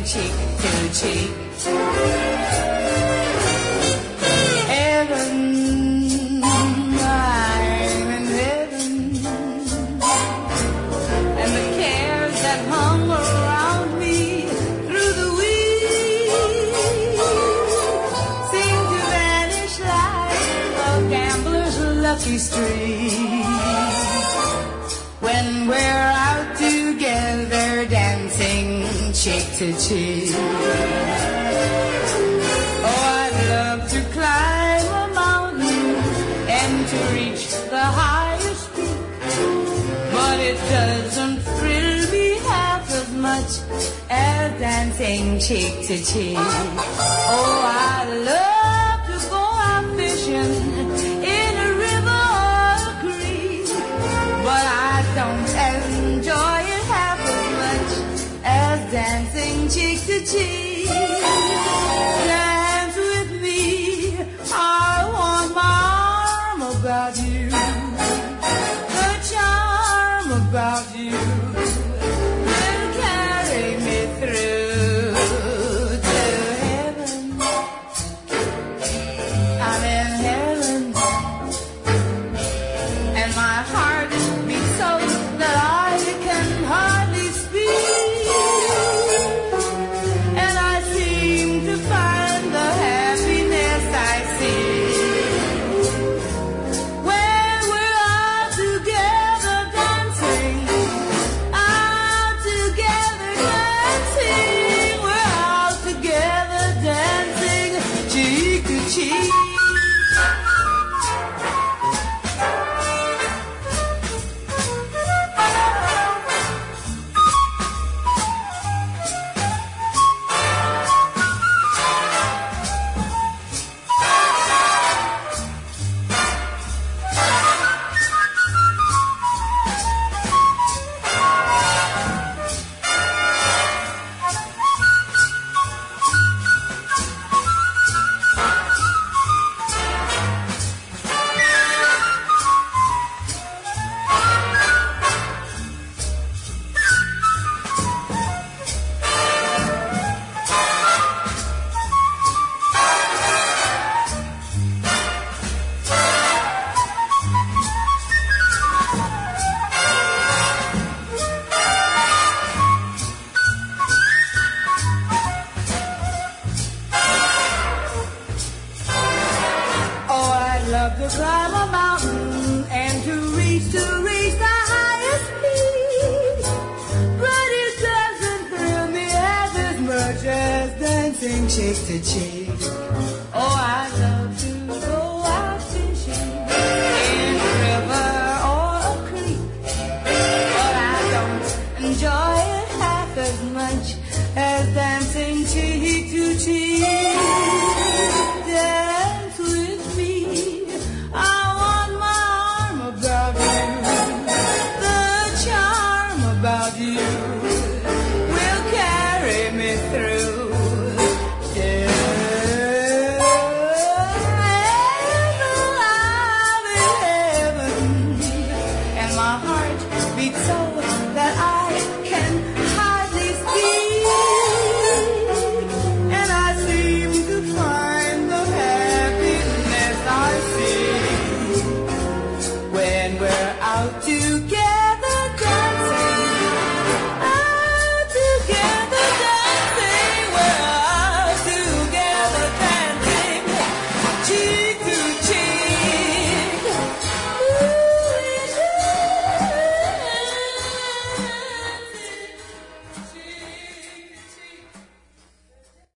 cheek to cheek. Heaven, I'm in heaven, and the cares that hung around me through the week seem to vanish like a gambler's lucky streak. When we're out together dancing cheek to cheek. Oh, I'd love to climb a mountain and to reach the highest peak, but it doesn't thrill me half as much as dancing cheek to cheek. Oh, I'd love to go out fishing in a river or a creek, but I don't enjoy it half as much as dancing cheek to cheek. Dance with me, I want my arm about you, the charm about you will carry me through to heaven. I'm in heaven, and my heart beats so that I can hardly speak, and I seem to find the happiness I seek when we're all together dancing, all together dancing, we're all together dancing cheek to cheek. Love to climb a mountain and to reach the highest peak, but it doesn't thrill me half as much as dancing cheek to cheek. Oh, I love to go out fishing in a river or a creek, but I don't enjoy it half as much as dancing cheek to cheek.